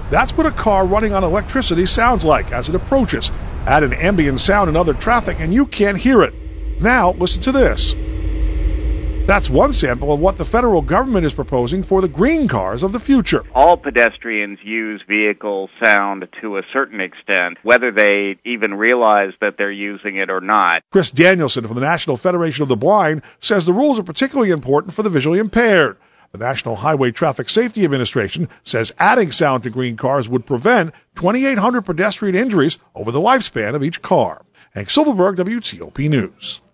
That's what a car running on electricity sounds like as it approaches. Add an ambient sound and other traffic and you can't hear it. Now listen to this. That's one sample of what the federal government is proposing for the green cars of the future. All pedestrians use vehicle sound to a certain extent, whether they even realize that they're using it or not. Chris Danielson from the National Federation of the Blind says the rules are particularly important for the visually impaired. The National Highway Traffic Safety Administration says adding sound to green cars would prevent 2,800 pedestrian injuries over the lifespan of each car. Hank Silverberg, WTOP News.